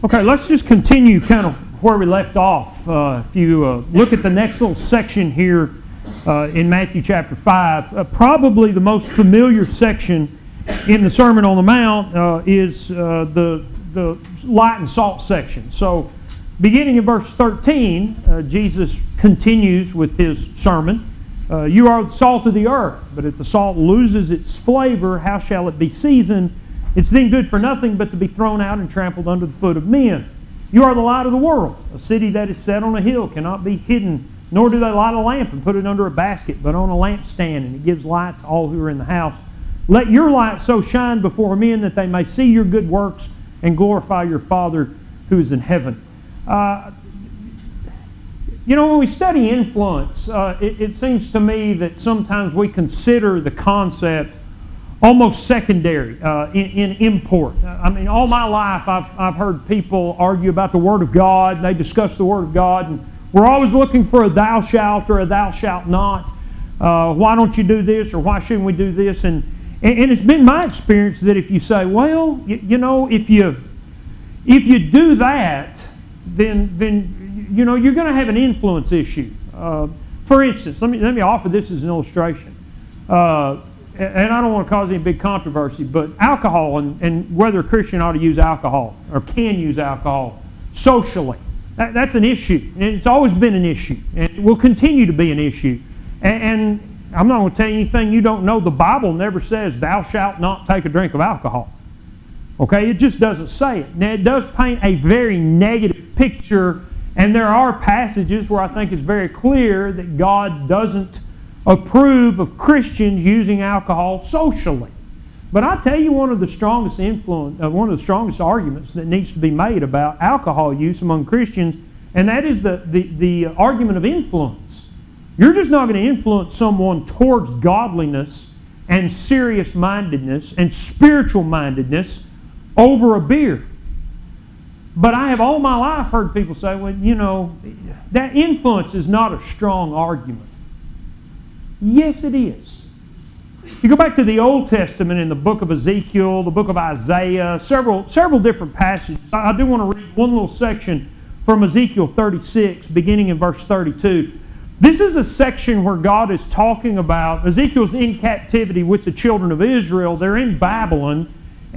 Okay, let's just continue kind of where we left off. If you look at the next little section here in Matthew chapter 5, probably the most familiar section in the Sermon on the Mount is the light and salt section. So, beginning in verse 13, Jesus continues with his sermon. You are the salt of the earth, but if the salt loses its flavor, how shall it be seasoned? It's then good for nothing but to be thrown out and trampled under the foot of men. You are the light of the world. A city that is set on a hill cannot be hidden, nor do they light a lamp and put it under a basket, but on a lampstand, and it gives light to all who are in the house. Let your light so shine before men that they may see your good works and glorify your Father who is in heaven. When we study influence, it seems to me that sometimes we consider the concept almost secondary in import. I mean, all my life I've heard people argue about the Word of God, and they discuss the Word of God, and we're always looking for a thou shalt or a thou shalt not. Why don't you do this, or why shouldn't we do this? And it's been my experience that if you say, well, if you do that, then you're going to have an influence issue. For instance, let me offer this as an illustration. And I don't want to cause any big controversy, but alcohol and whether a Christian ought to use alcohol or can use alcohol socially, that's an issue. And it's always been an issue. And it will continue to be an issue. And I'm not going to tell you anything you don't know. The Bible never says, thou shalt not take a drink of alcohol. Okay? It just doesn't say it. Now, it does paint a very negative picture, and there are passages where I think it's very clear that God doesn't approve of Christians using alcohol socially. But I tell you, one of the strongest arguments that needs to be made about alcohol use among Christians, and that is the argument of influence. You're just not going to influence someone towards godliness and serious-mindedness and spiritual-mindedness over a beer. But I have all my life heard people say, well, that influence is not a strong argument. Yes, it is. You go back to the Old Testament in the book of Ezekiel, the book of Isaiah, several different passages. I do want to read one little section from Ezekiel 36, beginning in verse 32. This is a section where God is talking about, Ezekiel's in captivity with the children of Israel. They're in Babylon,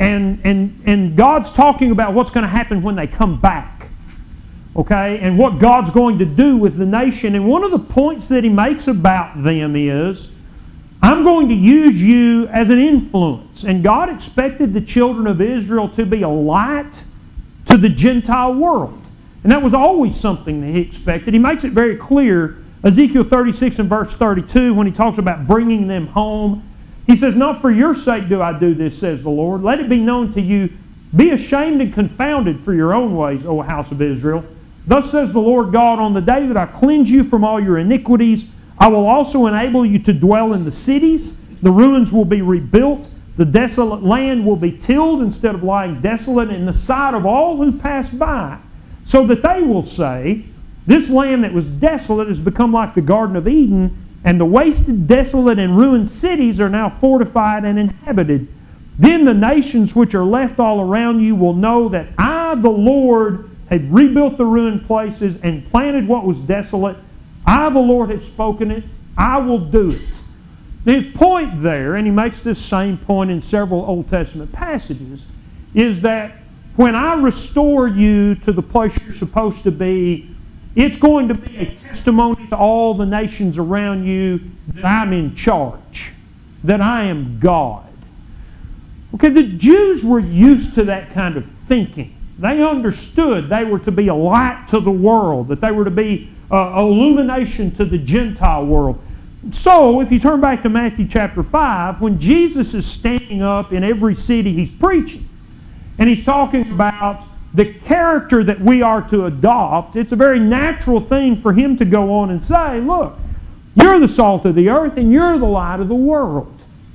and God's talking about what's going to happen when they come back. Okay, and what God's going to do with the nation. And one of the points that he makes about them is, I'm going to use you as an influence. And God expected the children of Israel to be a light to the Gentile world. And that was always something that he expected. He makes it very clear, Ezekiel 36 and verse 32, when he talks about bringing them home. He says, not for your sake do I do this, says the Lord. Let it be known to you, be ashamed and confounded for your own ways, O house of Israel. Thus says the Lord God, on the day that I cleanse you from all your iniquities, I will also enable you to dwell in the cities. The ruins will be rebuilt. The desolate land will be tilled instead of lying desolate in the sight of all who pass by, so that they will say, this land that was desolate has become like the Garden of Eden, and the wasted, desolate, and ruined cities are now fortified and inhabited. Then the nations which are left all around you will know that I, the Lord, had rebuilt the ruined places and planted what was desolate. I, the Lord, have spoken it. I will do it. His point there, and he makes this same point in several Old Testament passages, is that when I restore you to the place you're supposed to be, it's going to be a testimony to all the nations around you that I'm in charge, that I am God. Okay, the Jews were used to that kind of thinking. They understood they were to be a light to the world, that they were to be illumination to the Gentile world. So, if you turn back to Matthew chapter 5, when Jesus is standing up in every city he's preaching, and he's talking about the character that we are to adopt, it's a very natural thing for him to go on and say, look, you're the salt of the earth and you're the light of the world.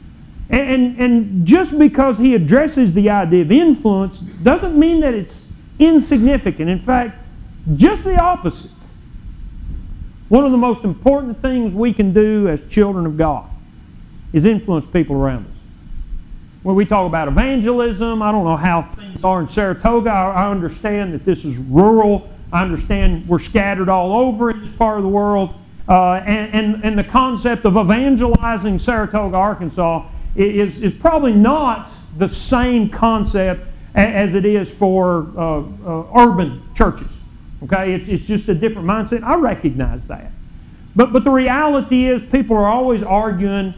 And just because he addresses the idea of influence doesn't mean that it's insignificant. In fact, just the opposite. One of the most important things we can do as children of God is influence people around us. When we talk about evangelism, I don't know how things things are in Saratoga. I understand that this is rural. I understand we're scattered all over in this part of the world. And the concept of evangelizing Saratoga, Arkansas is probably not the same concept as it is for urban churches. Okay, it's just a different mindset. I recognize that. But the reality is people are always arguing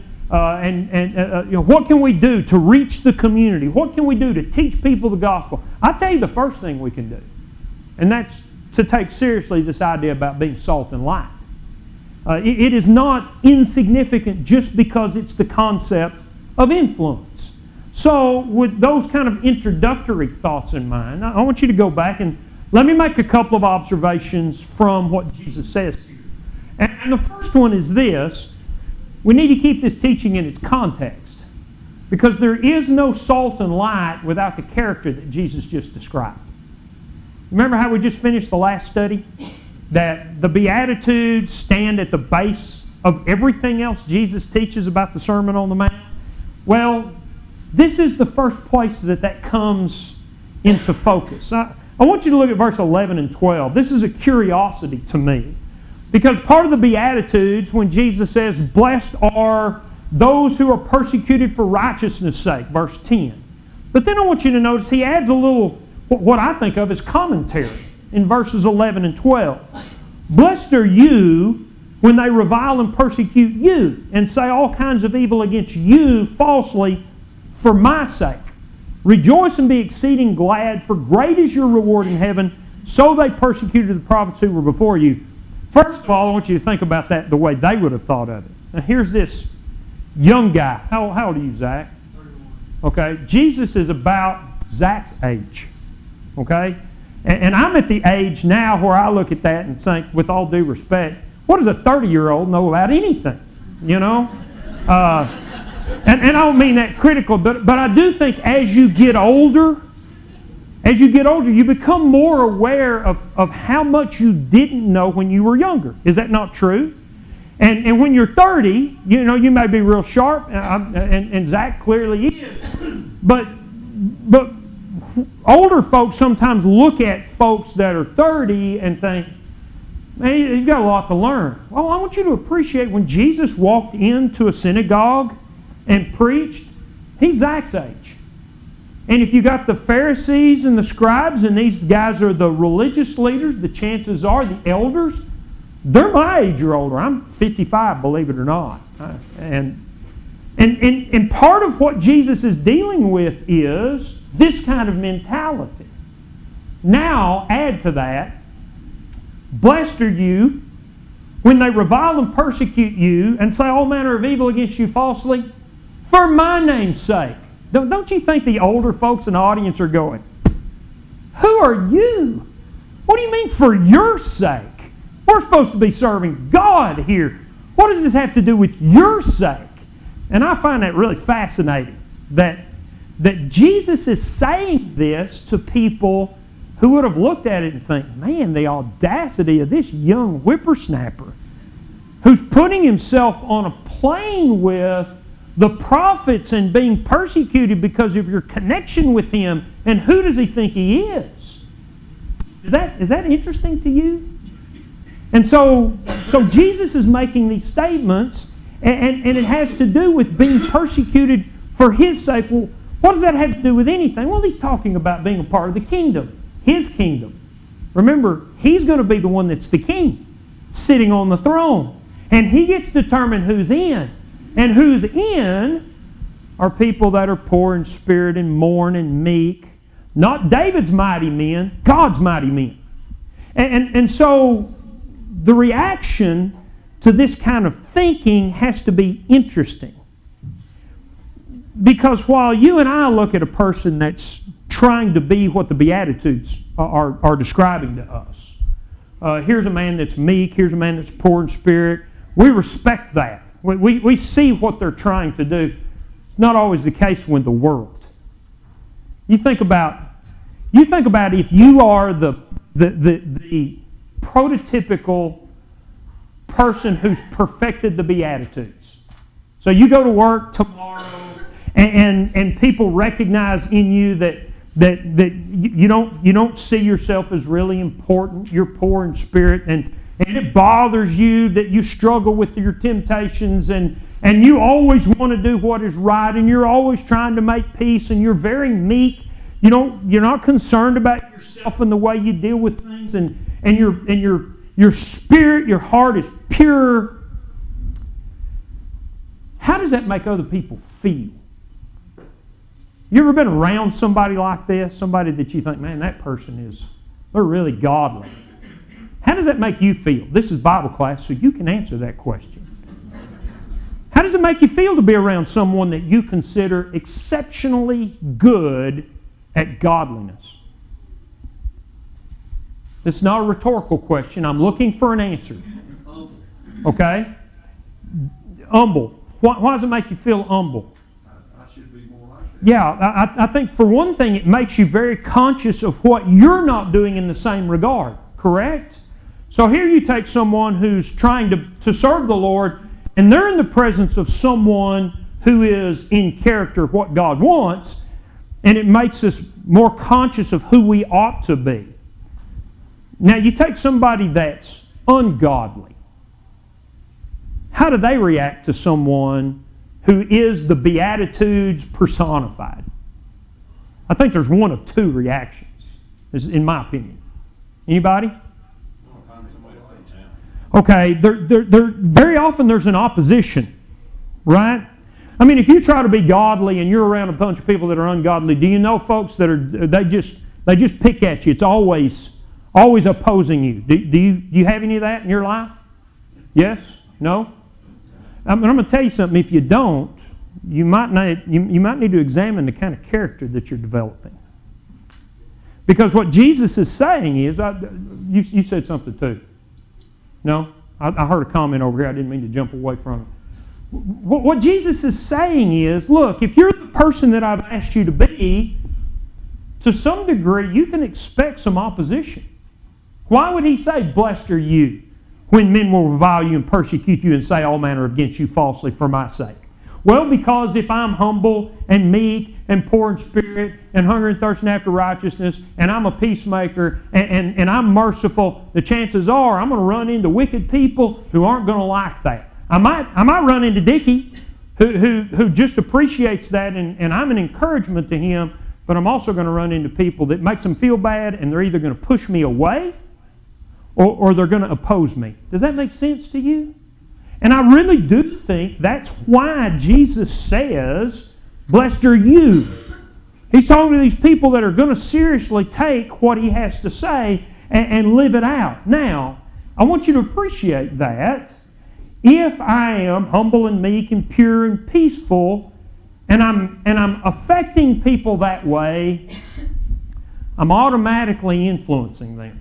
what can we do to reach the community? What can we do to teach people the gospel? I tell you the first thing we can do, and that's to take seriously this idea about being salt and light. It is not insignificant just because it's the concept of influence. So with those kind of introductory thoughts in mind, I want you to go back and let me make a couple of observations from what Jesus says here. And the first one is this: we need to keep this teaching in its context, because there is no salt and light without the character that Jesus just described. Remember how we just finished the last study? That the Beatitudes stand at the base of everything else Jesus teaches about the Sermon on the Mount? Well, this is the first place that comes into focus. I want you to look at verse 11 and 12. This is a curiosity to me. Because part of the Beatitudes, when Jesus says, blessed are those who are persecuted for righteousness' sake, verse 10. But then I want you to notice he adds a little, what I think of as commentary in verses 11 and 12. Blessed are you when they revile and persecute you and say all kinds of evil against you falsely for my sake. Rejoice and be exceeding glad, for great is your reward in heaven. So they persecuted the prophets who were before you. First of all, I want you to think about that the way they would have thought of it. Now here's this young guy. How old are you, Zach? 31. Okay, Jesus is about Zach's age. Okay? And I'm at the age now where I look at that and think, with all due respect, what does a 30-year-old know about anything? You know? And I don't mean that critical, but I do think as you get older, you become more aware of how much you didn't know when you were younger. Is that not true? And when you're 30, you may be real sharp, and Zach clearly is. But older folks sometimes look at folks that are 30 and think, man, he's got a lot to learn. Well, I want you to appreciate when Jesus walked into a synagogue and preached, he's Zach's age. And if you got the Pharisees and the scribes, and these guys are the religious leaders, the chances are the elders, they're my age or older. I'm 55, believe it or not. And part of what Jesus is dealing with is this kind of mentality. Now, add to that, blessed are you when they revile and persecute you and say all manner of evil against you falsely for my name's sake. Don't you think the older folks in the audience are going, who are you? What do you mean for your sake? We're supposed to be serving God here. What does this have to do with your sake? And I find that really fascinating, that Jesus is saying this to people who would have looked at it and think, man, the audacity of this young whippersnapper who's putting himself on a plane with the prophets and being persecuted because of your connection with him, and who does he think he is? Is that interesting to you? And so Jesus is making these statements, and it has to do with being persecuted for his sake. Well, what does that have to do with anything? Well, he's talking about being a part of the kingdom, his kingdom. Remember, he's going to be the one that's the king, sitting on the throne. And he gets to determine who's in. And who's in are people that are poor in spirit and mourn and meek. Not David's mighty men, God's mighty men. And so the reaction to this kind of thinking has to be interesting. Because while you and I look at a person that's trying to be what the Beatitudes are describing to us, here's a man that's meek, here's a man that's poor in spirit, we respect that. We see what they're trying to do. It's not always the case with the world. You think about if you are the prototypical person who's perfected the Beatitudes. So you go to work tomorrow and people recognize in you that that you don't see yourself as really important. You're poor in spirit, and it bothers you that you struggle with your temptations, and you always want to do what is right, and you're always trying to make peace, and you're very meek. You're not concerned about yourself and the way you deal with things, and your spirit, your heart is pure. How does that make other people feel? You ever been around somebody like this? Somebody that you think, man, that person they're really godly. How does that make you feel? This is Bible class, so you can answer that question. How does it make you feel to be around someone that you consider exceptionally good at godliness? This is not a rhetorical question. I'm looking for an answer. Okay? Humble. Why does it make you feel humble? I should be more like that. Yeah, I think for one thing, it makes you very conscious of what you're not doing in the same regard. Correct? So here you take someone who's trying to serve the Lord, and they're in the presence of someone who is in character of what God wants, and it makes us more conscious of who we ought to be. Now you take somebody that's ungodly. How do they react to someone who is the Beatitudes personified? I think there's one of two reactions, in my opinion. Anybody? Okay, very often there's an opposition, right? I mean, if you try to be godly and you're around a bunch of people that are ungodly, do you know folks that they just pick at you? It's always opposing you. Do you have any of that in your life? Yes? No? I'm going to tell you something. If you don't, you might need to examine the kind of character that you're developing. Because what Jesus is saying is, you said something too. No? I heard a comment over here. I didn't mean to jump away from it. What Jesus is saying is, look, if you're the person that I've asked you to be, to some degree, you can expect some opposition. Why would he say, blessed are you, when men will revile you and persecute you and say all manner against you falsely for my sake? Well, because if I'm humble and meek and poor in spirit and hungry and thirsting after righteousness, and I'm a peacemaker and I'm merciful, the chances are I'm going to run into wicked people who aren't going to like that. I might run into Dickie, who just appreciates that, and I'm an encouragement to him, but I'm also going to run into people that makes them feel bad, and they're either going to push me away or they're going to oppose me. Does that make sense to you? And I really do think that's why Jesus says, blessed are you. He's talking to these people that are going to seriously take what he has to say and live it out. Now, I want you to appreciate that. If I am humble and meek and pure and peaceful, and I'm affecting people that way, I'm automatically influencing them.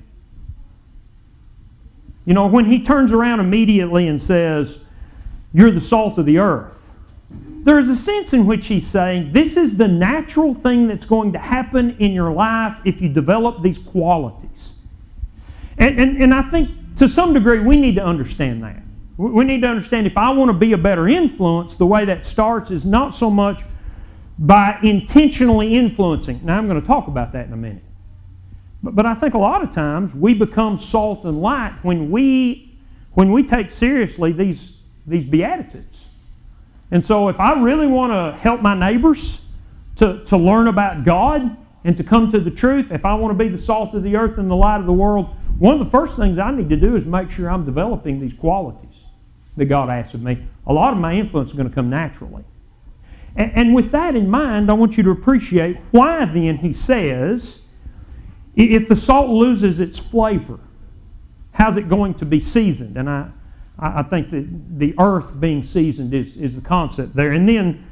You know, when he turns around immediately and says, you're the salt of the earth, there's a sense in which he's saying, this is the natural thing that's going to happen in your life if you develop these qualities. And I think to some degree we need to understand that. We need to understand if I want to be a better influence, the way that starts is not so much by intentionally influencing. Now I'm going to talk about that in a minute. But I think a lot of times we become salt and light when we take seriously these Beatitudes. And so if I really want to help my neighbors to learn about God and to come to the truth, if I want to be the salt of the earth and the light of the world, one of the first things I need to do is make sure I'm developing these qualities that God asks of me. A lot of my influence is going to come naturally. And with that in mind, I want you to appreciate why then he says, if the salt loses its flavor, how's it going to be seasoned? And I think that the earth being seasoned is the concept there. And then,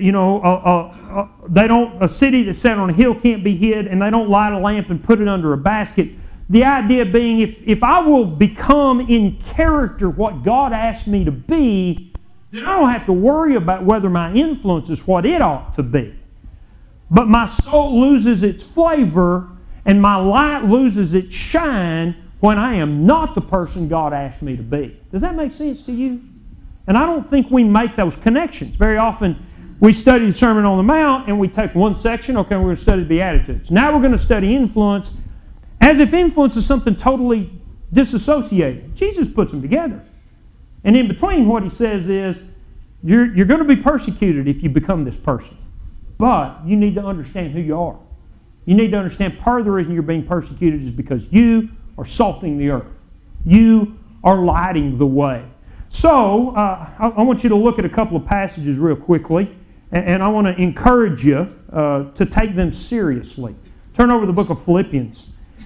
a city that's set on a hill can't be hid, and they don't light a lamp and put it under a basket. The idea being, if I will become in character what God asked me to be, then I don't have to worry about whether my influence is what it ought to be. But my salt loses its flavor, and my light loses its shine when I am not the person God asked me to be. Does that make sense to you? And I don't think we make those connections. Very often we study the Sermon on the Mount, and we take one section, okay, we're going to study the Beatitudes. Now we're going to study influence, as if influence is something totally disassociated. Jesus puts them together. And in between, what he says is, you're going to be persecuted if you become this person. But you need to understand who you are. You need to understand part of the reason you're being persecuted is because you are salting the earth. You are lighting the way. So, I want you to look at a couple of passages real quickly, and I want to encourage you to take them seriously. Turn over to the book of Philippians.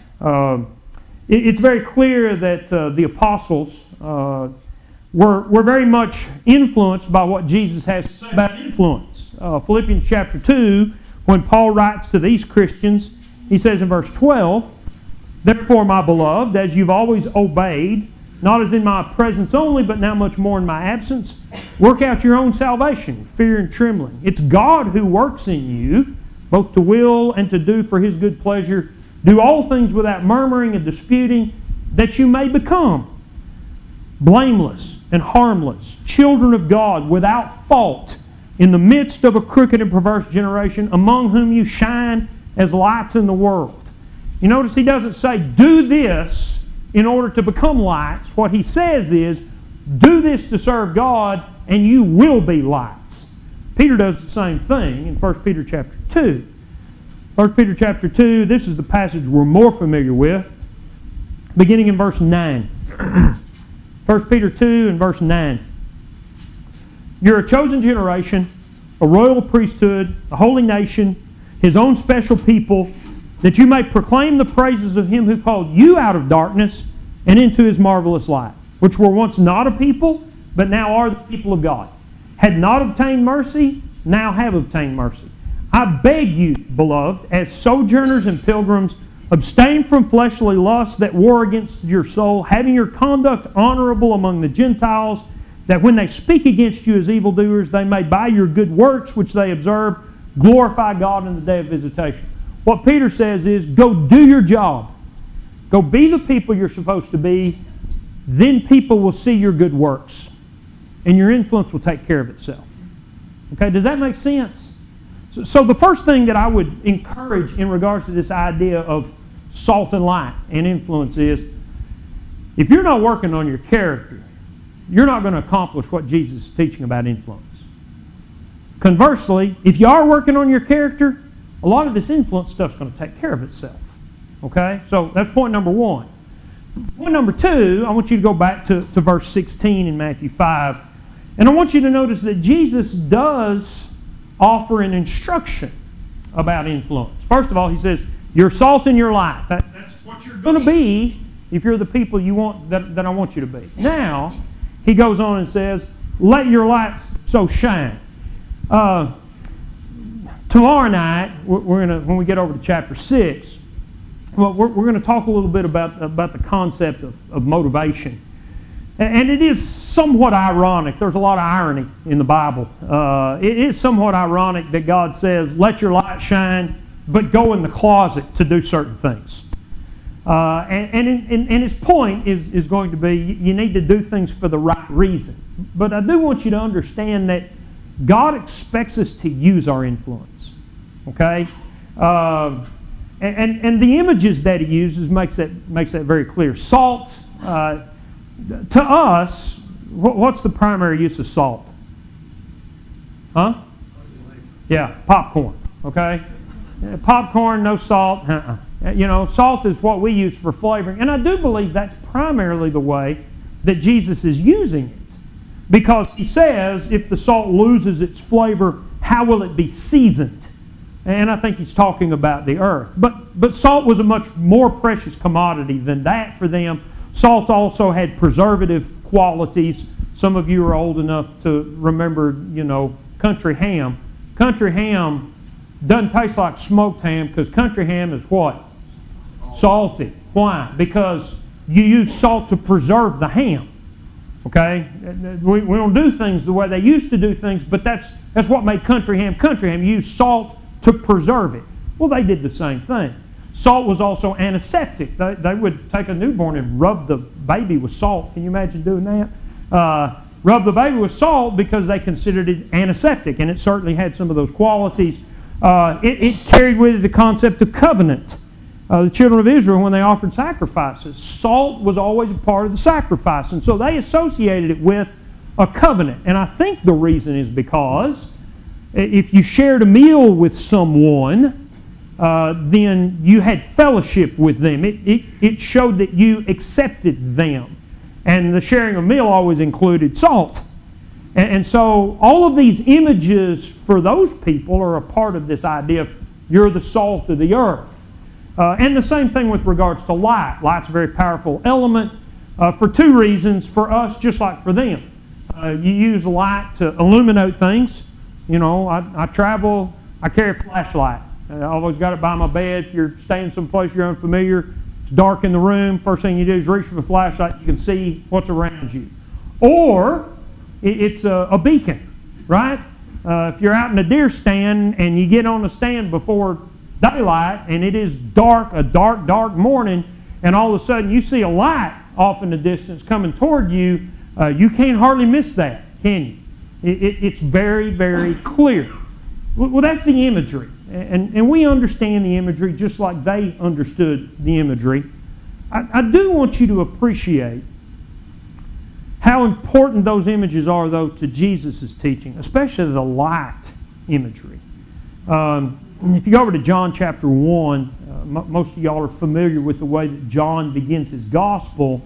It's very clear that the apostles were very much influenced by what Jesus has to say about influence. Philippians chapter 2, when Paul writes to these Christians, he says in verse 12, "Therefore, my beloved, as you've always obeyed, not as in my presence only, but now much more in my absence, work out your own salvation, fear and trembling. It's God who works in you, both to will and to do for His good pleasure. Do all things without murmuring and disputing, that you may become blameless and harmless, children of God, without fault, in the midst of a crooked and perverse generation, among whom you shine as lights in the world." You notice he doesn't say, do this in order to become lights. What he says is, do this to serve God, and you will be lights. Peter does the same thing in 1 Peter chapter 2. 1 Peter chapter 2, this is the passage we're more familiar with, beginning in verse 9. 1 Peter 2 and verse 9. "You're a chosen generation, a royal priesthood, a holy nation, His own special people, that you may proclaim the praises of Him who called you out of darkness and into His marvelous light, which were once not a people, but now are the people of God, had not obtained mercy, now have obtained mercy. I beg you, beloved, as sojourners and pilgrims, abstain from fleshly lusts that war against your soul, having your conduct honorable among the Gentiles, that when they speak against you as evildoers, they may by your good works which they observe glorify God in the day of visitation." What Peter says is, go do your job. Go be the people you're supposed to be. Then people will see your good works. And your influence will take care of itself. Okay, does that make sense? So the first thing that I would encourage in regards to this idea of salt and light and influence is, if you're not working on your character, you're not going to accomplish what Jesus is teaching about influence. Conversely, if you are working on your character, a lot of this influence stuff is going to take care of itself. Okay? So that's point number one. Point number two, I want you to go back to verse 16 in Matthew 5. And I want you to notice that Jesus does offer an instruction about influence. First of all, He says, you're salt and you're light. That's what you're going to be if you're the people you want that I want you to be. Now, He goes on and says, let your light so shine. Tomorrow night, when we get over to chapter 6, well, we're going to talk a little bit about the concept of motivation. And it is somewhat ironic. There's a lot of irony in the Bible. It is somewhat ironic that God says, let your light shine, but go in the closet to do certain things. And his point is going to be, you need to do things for the right reason. But I do want you to understand that God expects us to use our influence. Okay? And the images that He uses makes that very clear. Salt, to us, what's the primary use of salt? Huh? Yeah, popcorn. Okay? Popcorn, no salt. You know, salt is what we use for flavoring. And I do believe that's primarily the way that Jesus is using it. Because He says, if the salt loses its flavor, how will it be seasoned? And I think He's talking about the earth. But salt was a much more precious commodity than that for them. Salt also had preservative qualities. Some of you are old enough to remember, country ham. Country ham doesn't taste like smoked ham because country ham is what? Salty. Why? Because you use salt to preserve the ham. Okay? We don't do things the way they used to do things, but that's what made country ham country ham. You use salt to preserve it. Well, they did the same thing. Salt was also antiseptic. They would take a newborn and rub the baby with salt. Can you imagine doing that? rub the baby with salt because they considered it antiseptic, and it certainly had some of those qualities. It carried with it the concept of covenant. The children of Israel, when they offered sacrifices, salt was always a part of the sacrifice, and so they associated it with a covenant. And I think the reason is because if you shared a meal with someone, then you had fellowship with them. It showed that you accepted them. And the sharing of meal always included salt. And so all of these images for those people are a part of this idea of you're the salt of the earth. And the same thing with regards to light. Light's a very powerful element for two reasons, for us just like for them. You use light to illuminate things. You know, I travel, I carry a flashlight. I always got it by my bed. If you're staying someplace you're unfamiliar, it's dark in the room, first thing you do is reach for the flashlight, you can see what's around you. Or it's a beacon, right? If you're out in a deer stand and you get on the stand before daylight and it is dark, a dark morning, and all of a sudden you see a light off in the distance coming toward you, you can't hardly miss that, can you? It's very, very clear. Well, that's the imagery. And we understand the imagery just like they understood the imagery. I do want you to appreciate how important those images are, though, to Jesus' teaching, especially the light imagery. If you go over to John chapter 1, most of y'all are familiar with the way that John begins his gospel.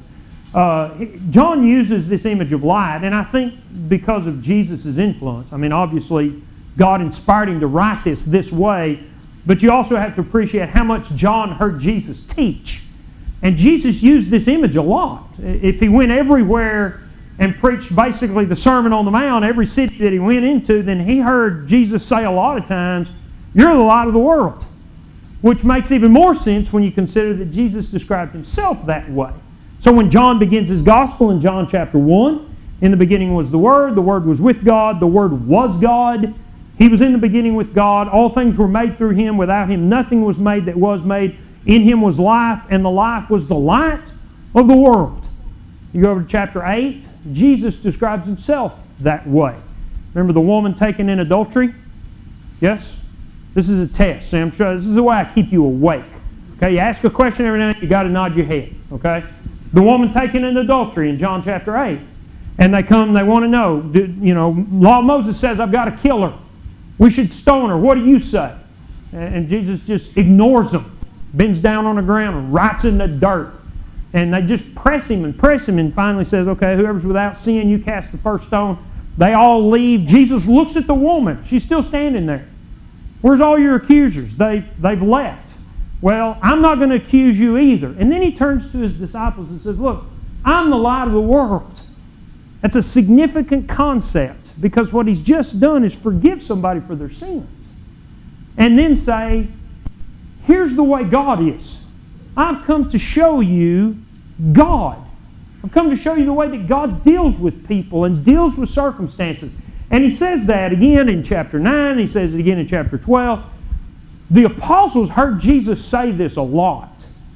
John uses this image of light, and I think because of Jesus' influence. I mean, obviously, God inspired him to write this way, but you also have to appreciate how much John heard Jesus teach. And Jesus used this image a lot. If he went everywhere and preached basically the Sermon on the Mount, every city that he went into, then he heard Jesus say a lot of times, "You're the light of the world," which makes even more sense when you consider that Jesus described himself that way. So when John begins his gospel in John chapter 1, in the beginning was the Word was with God, the Word was God. He was in the beginning with God. All things were made through him. Without him nothing was made that was made. In him was life, and the life was the light of the world. You go over to chapter 8, Jesus describes himself that way. Remember the woman taken in adultery? Yes? This is a test. See, I'm sure this is the way I keep you awake. Okay, you ask a question every now and then, you got to nod your head. Okay? The woman taken in adultery in John chapter 8. And they come, they want to know, law of Moses says I've got to kill her. We should stone her. What do you say? And Jesus just ignores them, bends down on the ground and writes in the dirt. And they just press him and finally says, okay, whoever's without sin, you cast the first stone. They all leave. Jesus looks at the woman. She's still standing there. Where's all your accusers? They've left. Well, I'm not going to accuse you either. And then he turns to his disciples and says, look, I'm the light of the world. That's a significant concept, because what he's just done is forgive somebody for their sins. And then say, here's the way God is. I've come to show you God. I've come to show you the way that God deals with people and deals with circumstances. And he says that again in chapter 9. He says it again in chapter 12. The apostles heard Jesus say this a lot.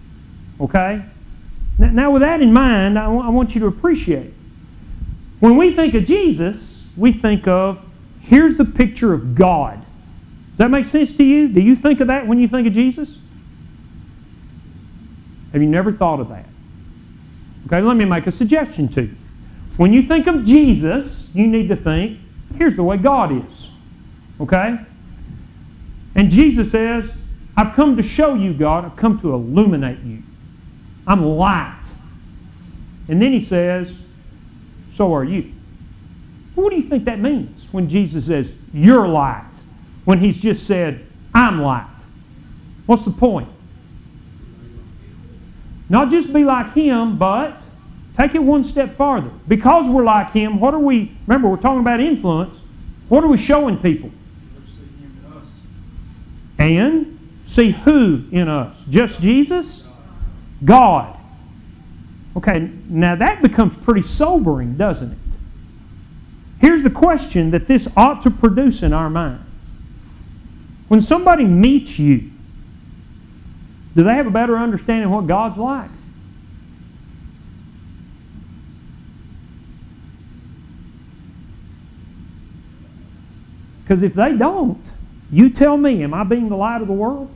Okay? Now with that in mind, I want you to appreciate it. When we think of Jesus, we think of, here's the picture of God. Does that make sense to you? Do you think of that when you think of Jesus? Have you never thought of that? Okay, let me make a suggestion to you. When you think of Jesus, you need to think, here's the way God is. Okay? And Jesus says, I've come to show you God. I've come to illuminate you. I'm light. And then he says, so are you. What do you think that means when Jesus says, you're light, when he's just said, I'm light? What's the point? Not just be like him, but take it one step farther. Because we're like him, remember we're talking about influence, what are we showing people? And see who in us? Just Jesus? God. Okay, now that becomes pretty sobering, doesn't it? Here's the question that this ought to produce in our minds. When somebody meets you, do they have a better understanding of what God's like? Because if they don't, you tell me, am I being the light of the world?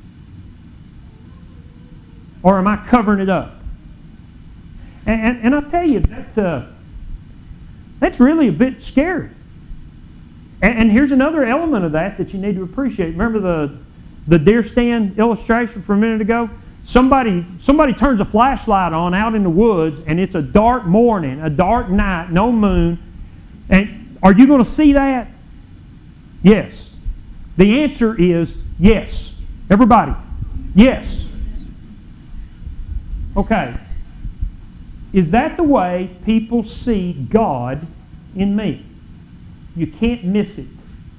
Or am I covering it up? And I tell you, that's really a bit scary. And here's another element of that you need to appreciate. Remember the deer stand illustration from a minute ago? Somebody turns a flashlight on out in the woods, and it's a dark morning, a dark night, no moon. And are you going to see that? Yes. The answer is yes. Everybody, yes. Okay. Is that the way people see God in me? You can't miss it.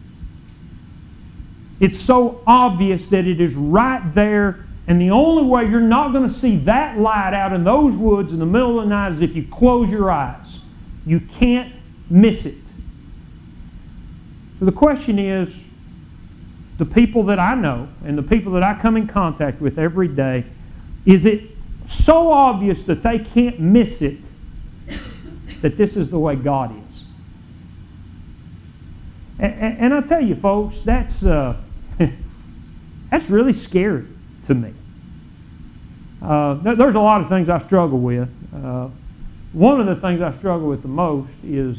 It's so obvious that it is right there, and the only way you're not going to see that light out in those woods in the middle of the night is if you close your eyes. You can't miss it. So the question is, the people that I know and the people that I come in contact with every day, is it so obvious that they can't miss it that this is the way God is? And I tell you, folks, that's really scary to me. There's a lot of things I struggle with. One of the things I struggle with the most is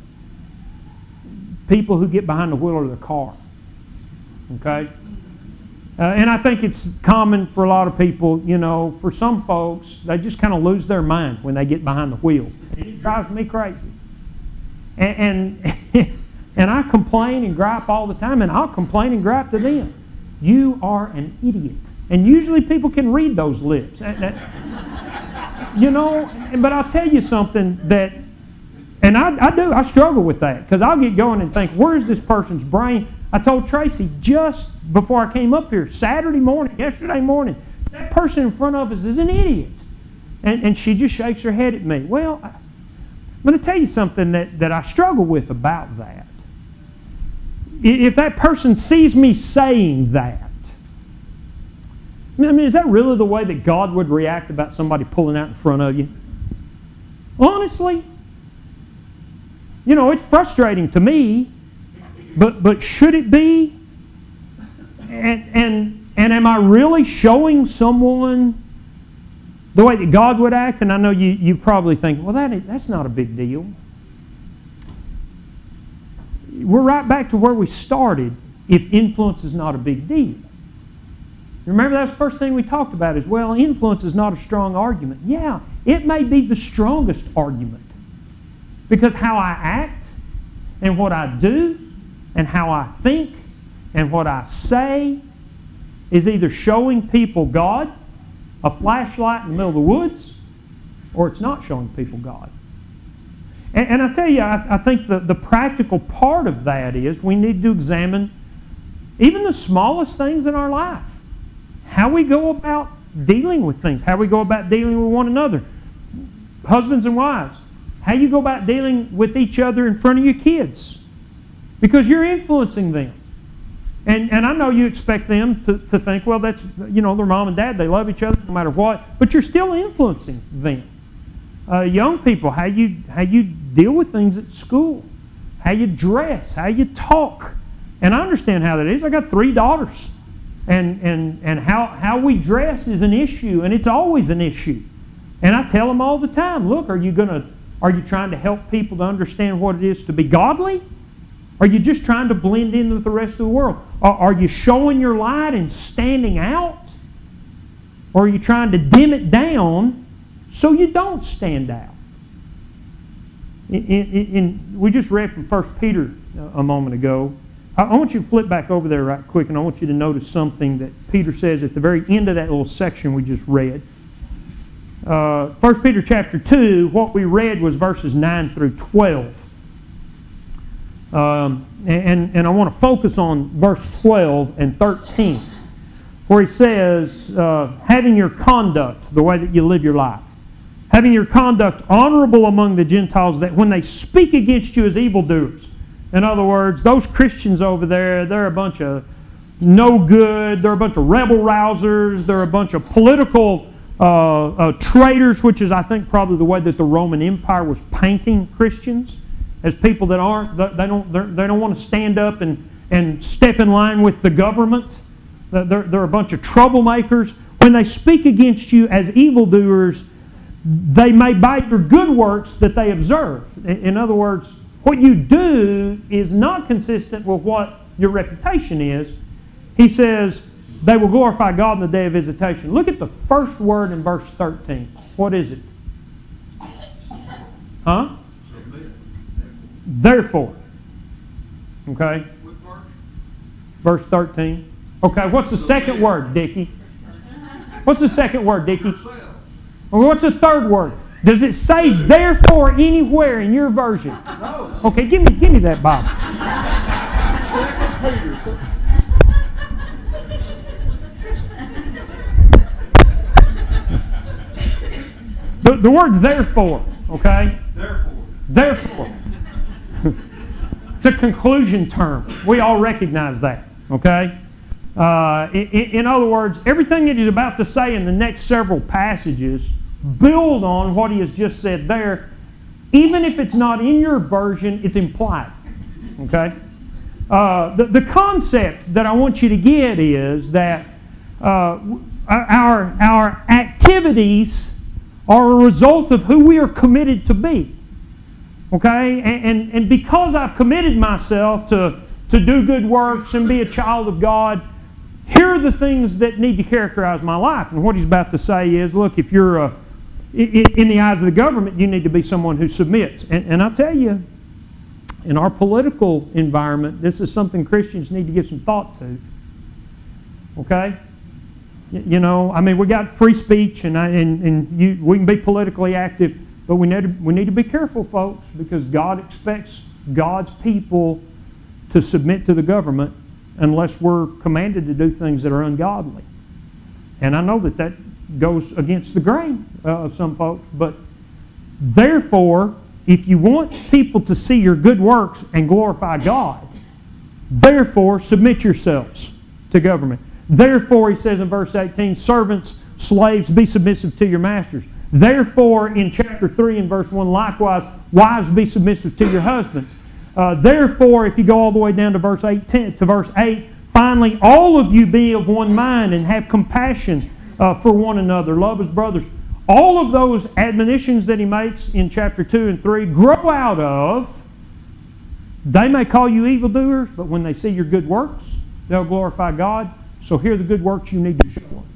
people who get behind the wheel of their car. Okay? And I think it's common for a lot of people, you know, for some folks, they just kind of lose their mind when they get behind the wheel. It drives me crazy. And I complain and gripe all the time, and I'll complain and gripe to them. You are an idiot. And usually people can read those lips. You know, but I'll tell you something that, and I struggle with that, because I'll get going and think, where's this person's brain? I told Tracy just before I came up here, yesterday morning, that person in front of us is an idiot. And she just shakes her head at me. Well, I'm going to tell you something that I struggle with about that. If that person sees me saying that, I mean, is that really the way that God would react about somebody pulling out in front of you? Honestly, you know, it's frustrating to me, but should it be? And am I really showing someone the way that God would act? And I know you probably think, well, that's not a big deal. We're right back to where we started if influence is not a big deal. Remember, that's the first thing we talked about is, well, influence is not a strong argument. Yeah, it may be the strongest argument. Because how I act and what I do and how I think and what I say is either showing people God, a flashlight in the middle of the woods, or it's not showing people God. And I tell you, I think the practical part of that is we need to examine even the smallest things in our life. How we go about dealing with things. How we go about dealing with one another. Husbands and wives. How you go about dealing with each other in front of your kids. Because you're influencing them. And I know you expect them to think, well, that's, you know, their mom and dad, they love each other no matter what. But you're still influencing them. Young people, how you deal with things at school. How you dress. How you talk. And I understand how that is. I got 3 daughters. And how we dress is an issue, and it's always an issue. And I tell them all the time, look, are you trying to help people to understand what it is to be godly? Are you just trying to blend in with the rest of the world? Are you showing your light and standing out? Or are you trying to dim it down so you don't stand out? We just read from 1 Peter a moment ago. I want you to flip back over there right quick, and I want you to notice something that Peter says at the very end of that little section we just read. 1 Peter chapter 2, what we read was verses 9 through 12. And I want to focus on verse 12 and 13, where he says, having your conduct, the way that you live your life, having your conduct honorable among the Gentiles, that when they speak against you as evildoers, in other words, those Christians over there, they're a bunch of no good, they're a bunch of rebel rousers, they're a bunch of political traitors, which is, I think, probably the way that the Roman Empire was painting Christians. as people that aren't, they don't want to stand up and step in line with the government. They're a bunch of troublemakers. When they speak against you as evildoers, they may bite your good works that they observe. In other words, what you do is not consistent with what your reputation is. He says, they will glorify God in the day of visitation. Look at the first word in verse 13. What is it? Huh? Therefore. Okay? Verse 13. Okay, what's the second word, Dickie? What's the second word, Dickie? Or what's the third word? Does it say therefore anywhere in your version? No. Okay, give me that Bible. 2 Peter. The word therefore, okay? Therefore. It's a conclusion term. We all recognize that, okay? In other words, everything that he's about to say in the next several passages build on what he has just said there. Even if it's not in your version, it's implied, okay? The concept that I want you to get is that our activities are a result of who we are committed to be. Okay? And because I've committed myself to do good works and be a child of God, here are the things that need to characterize my life. And what he's about to say is, look, if you're in the eyes of the government, you need to be someone who submits. And I'll tell you, in our political environment, this is something Christians need to give some thought to. Okay? You know, I mean, we got free speech, and we can be politically active, but we need to be careful, folks, because God expects God's people to submit to the government unless we're commanded to do things that are ungodly. And I know that goes against the grain of some folks, but therefore, if you want people to see your good works and glorify God, therefore submit yourselves to government. Therefore, he says in verse 18, servants, slaves, be submissive to your masters. Therefore, in chapter 3 and verse 1, likewise, wives, be submissive to your husbands. Therefore, if you go all the way down to verse 8, finally, all of you be of one mind and have compassion for one another. Love as brothers. All of those admonitions that he makes in chapter 2 and 3 grow out of, they may call you evildoers, but when they see your good works, they'll glorify God. So here are the good works you need to show them.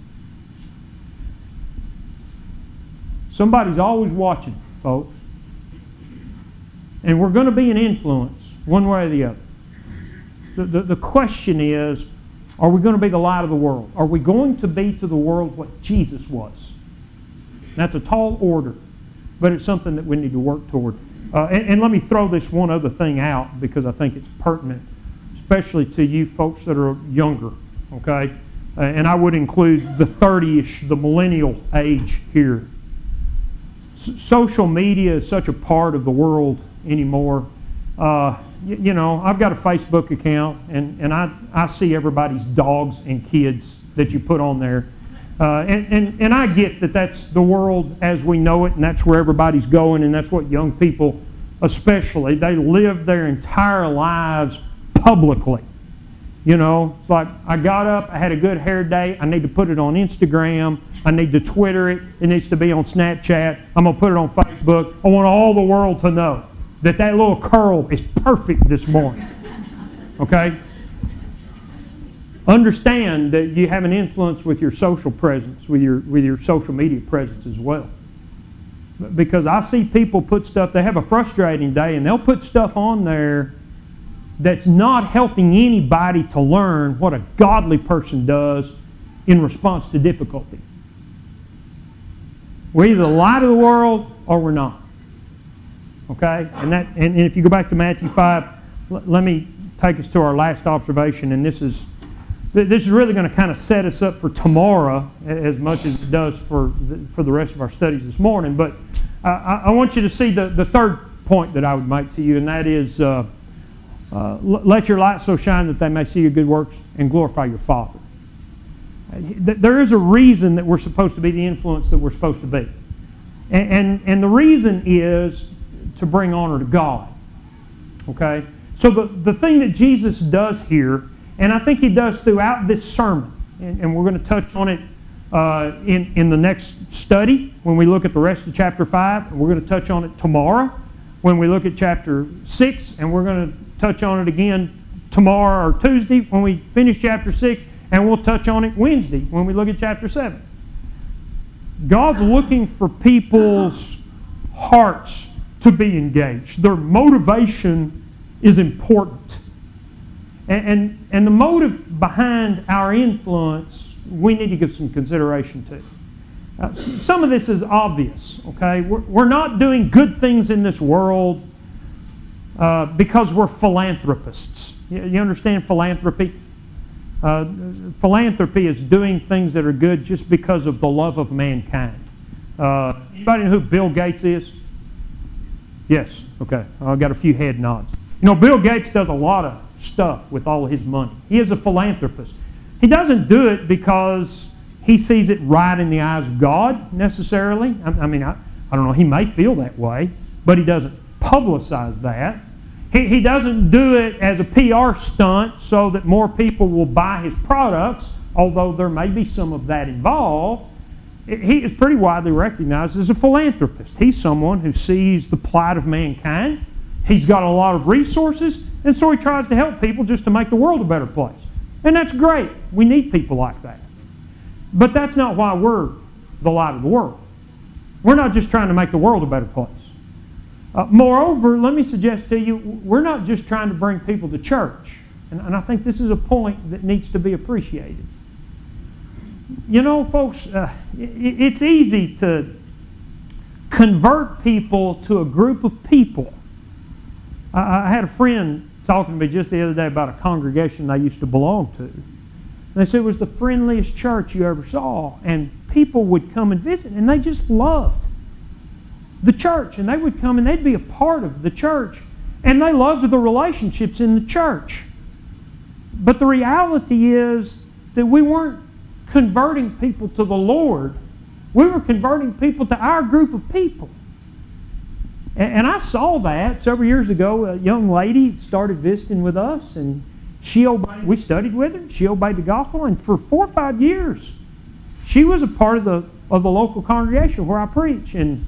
Somebody's always watching, folks. And we're going to be an influence, one way or the other. The question is, are we going to be the light of the world? Are we going to be to the world what Jesus was? That's a tall order, but it's something that we need to work toward. And let me throw this one other thing out because I think it's pertinent, especially to you folks that are younger. Okay, and I would include the 30-ish, the millennial age here. Social media is such a part of the world anymore. You know, I've got a Facebook account, and I see everybody's dogs and kids that you put on there. And I get that that's the world as we know it, and that's where everybody's going, and that's what young people especially, they live their entire lives publicly. You know, it's like I got up, I had a good hair day, I need to put it on Instagram, I need to Twitter it, it needs to be on Snapchat, I'm going to put it on Facebook. I want all the world to know that little curl is perfect this morning. Okay? Understand that you have an influence with your social presence, with your social media presence as well. Because I see people put stuff, they have a frustrating day, and they'll put stuff on there that's not helping anybody to learn what a godly person does in response to difficulty. We're either the light of the world or we're not. Okay? And if you go back to Matthew 5, let me take us to our last observation, and this is really going to kind of set us up for tomorrow as much as it does for the rest of our studies this morning. But I want you to see the third point that I would make to you, and that is let your light so shine that they may see your good works and glorify your Father. There is a reason that we're supposed to be the influence that we're supposed to be. And the reason is to bring honor to God. Okay? So the thing that Jesus does here, and I think he does throughout this sermon, and we're going to touch on it in the next study when we look at the rest of chapter 5, and we're going to touch on it tomorrow when we look at chapter 6, and we're going to touch on it again tomorrow or Tuesday when we finish chapter 6, and we'll touch on it Wednesday when we look at chapter 7. God's looking for people's hearts to be engaged. Their motivation is important. And the motive behind our influence, we need to give some consideration to. Some of this is obvious, okay? We're not doing good things in this world because we're philanthropists. You understand philanthropy? Philanthropy is doing things that are good just because of the love of mankind. Anybody know who Bill Gates is? Yes, okay. I've got a few head nods. You know, Bill Gates does a lot of stuff with all of his money. He is a philanthropist. He doesn't do it because he sees it right in the eyes of God, necessarily. I don't know, he may feel that way, but he doesn't publicize that. He doesn't do it as a PR stunt so that more people will buy his products, although there may be some of that involved. He is pretty widely recognized as a philanthropist. He's someone who sees the plight of mankind. He's got a lot of resources, and so he tries to help people just to make the world a better place. And that's great. We need people like that. But that's not why we're the light of the world. We're not just trying to make the world a better place. Moreover, let me suggest to you, we're not just trying to bring people to church. And I think this is a point that needs to be appreciated. You know, folks, it's easy to convert people to a group of people. I had a friend talking to me just the other day about a congregation they used to belong to. And they said it was the friendliest church you ever saw. And people would come and visit, and they just loved the church. And they would come and they'd be a part of the church. And they loved the relationships in the church. But the reality is that we weren't converting people to the Lord. We were converting people to our group of people. And I saw that several years ago. A young lady started visiting with us, and she obeyed. We studied with her. She obeyed the gospel, and for 4 or 5 years, she was a part of the local congregation where I preach, and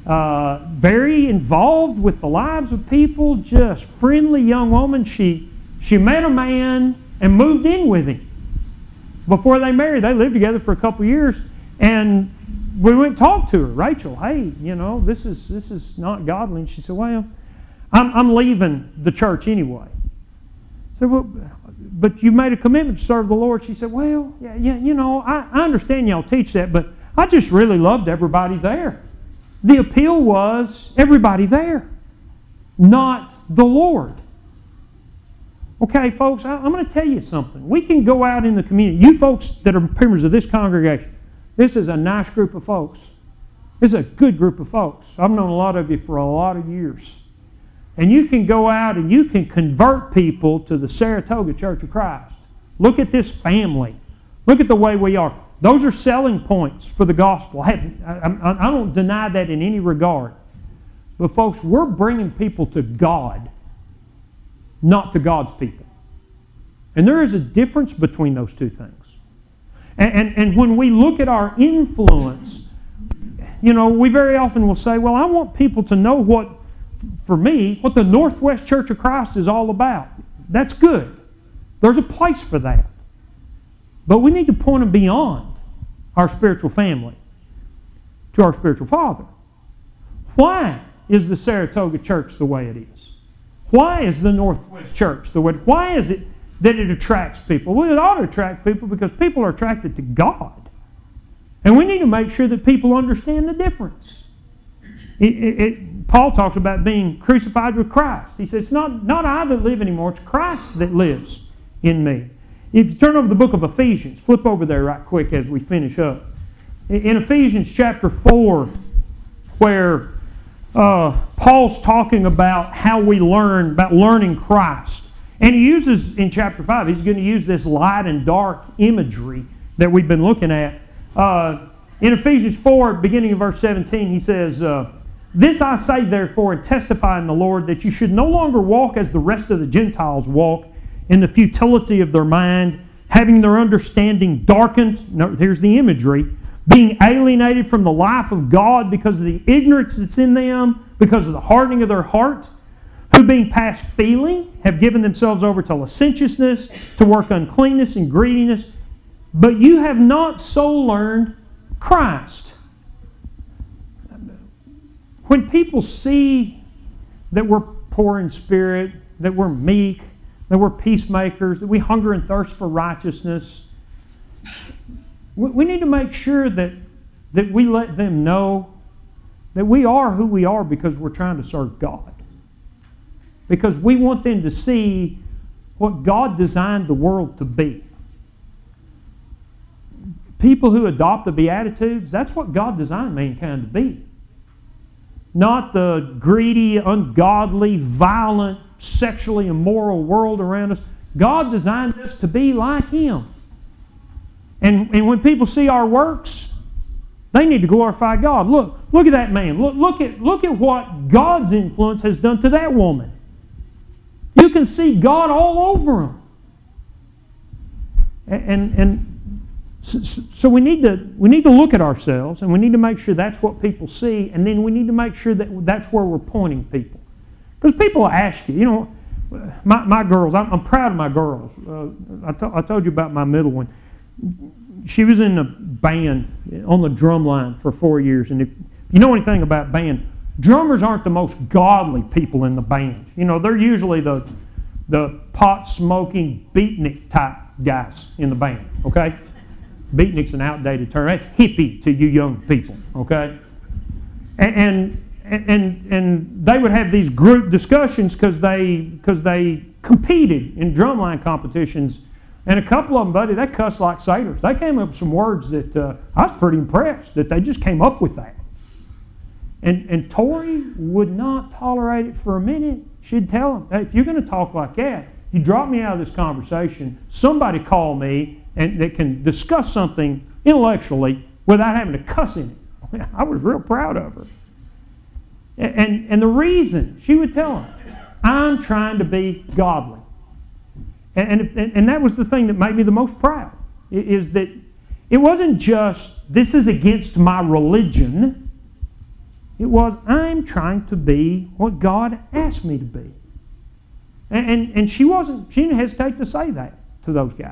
very involved with the lives of people. Just friendly young woman. She met a man and moved in with him. Before they married, they lived together for a couple of years, and we went and talked to her. Rachel, hey, you know, this is not godly. And she said, well, I'm leaving the church anyway. I said, well, but you made a commitment to serve the Lord. She said, well, yeah, you know, I understand y'all teach that, but I just really loved everybody there. The appeal was everybody there, not the Lord. Okay, folks, I'm going to tell you something. We can go out in the community. You folks that are members of this congregation, this is a nice group of folks. This is a good group of folks. I've known a lot of you for a lot of years. And you can go out and you can convert people to the Saratoga Church of Christ. Look at this family. Look at the way we are. Those are selling points for the gospel. I don't deny that in any regard. But folks, we're bringing people to God, not to God's people. And there is a difference between those two things. And when we look at our influence, you know, we very often will say, well, I want people to know what the Northwest Church of Christ is all about. That's good. There's a place for that. But we need to point them beyond our spiritual family to our spiritual Father. Why is the Saratoga Church the way it is? Why is the Northwest Church the way? Why is it that it attracts people? Well, it ought to attract people because people are attracted to God. And we need to make sure that people understand the difference. Paul talks about being crucified with Christ. He says, it's not I that live anymore, it's Christ that lives in me. If you turn over the book of Ephesians, flip over there right quick as we finish up. In Ephesians chapter 4, where Paul's talking about how we learn, about learning Christ. And he uses, in chapter 5, he's going to use this light and dark imagery that we've been looking at. In Ephesians 4, beginning of verse 17, he says, This I say, therefore, and testify in the Lord, that you should no longer walk as the rest of the Gentiles walk, in the futility of their mind, having their understanding darkened. No, here's the imagery. Being alienated from the life of God because of the ignorance that's in them, because of the hardening of their heart, who being past feeling have given themselves over to licentiousness, to work uncleanness and greediness. But you have not so learned Christ. When people see that we're poor in spirit, that we're meek, that we're peacemakers, that we hunger and thirst for righteousness, we need to make sure that we let them know that we are who we are because we're trying to serve God. Because we want them to see what God designed the world to be. People who adopt the Beatitudes, that's what God designed mankind to be. Not the greedy, ungodly, violent, sexually immoral world around us. God designed us to be like Him. And when people see our works, they need to glorify God. Look at that man. Look at what God's influence has done to that woman. You can see God all over them. So we need to look at ourselves, and we need to make sure that's what people see, and then we need to make sure that that's where we're pointing people. Because people will ask you, my girls, I'm proud of my girls. I told you about my middle one. She was in a band on the drum line for 4 years, and if you know anything about band, drummers aren't the most godly people in the band. They're usually the pot-smoking beatnik type guys in the band, okay? Beatnik's an outdated term. That's hippie to you young people, okay? And they would have these group discussions because they competed in drumline competitions. And a couple of them, buddy, they cussed like sailors. They came up with some words that I was pretty impressed that they just came up with that. And Tori would not tolerate it for a minute. She'd tell them, hey, if you're going to talk like that, you drop me out of this conversation, somebody call me and that can discuss something intellectually without having to cuss in it. I was real proud of her. And the reason, she would tell them, I'm trying to be godly. And that was the thing that made me the most proud, is that it wasn't just, this is against my religion. It was, I'm trying to be what God asked me to be. And she didn't hesitate to say that to those guys.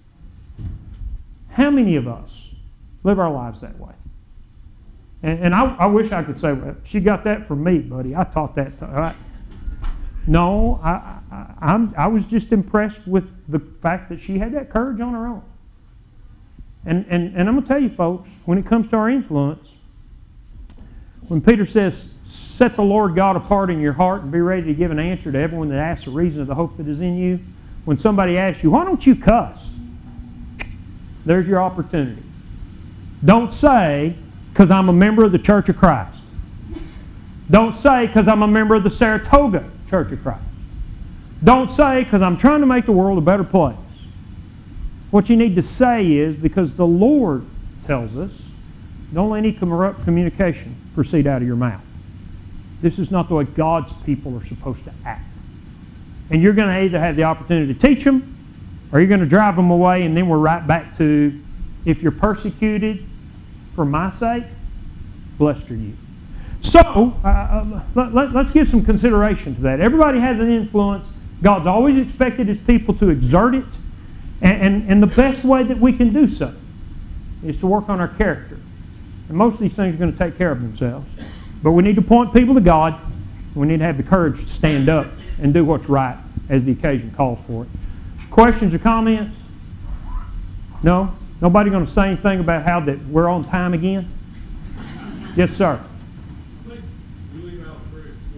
How many of us live our lives that way? And I wish I could say, well, she got that from me, buddy. I taught that to her. No, I was just impressed with the fact that she had that courage on her own. And I'm going to tell you, folks, when it comes to our influence, when Peter says, set the Lord God apart in your heart and be ready to give an answer to everyone that asks the reason of the hope that is in you, when somebody asks you, why don't you cuss? There's your opportunity. Don't say, because I'm a member of the Church of Christ. Don't say, because I'm a member of the Saratoga Church of Christ. Don't say, because I'm trying to make the world a better place. What you need to say is, because the Lord tells us, don't let any corrupt communication proceed out of your mouth. This is not the way God's people are supposed to act. And you're going to either have the opportunity to teach them, or you're going to drive them away, and then we're right back to, if you're persecuted for my sake, blessed are you. So, let's give some consideration to that. Everybody has an influence. God's always expected His people to exert it. And the best way that we can do so is to work on our character. And most of these things are going to take care of themselves. But we need to point people to God. We need to have the courage to stand up and do what's right as the occasion calls for it. Questions or comments? No? Nobody going to say anything about how that we're on time again? Yes, sir.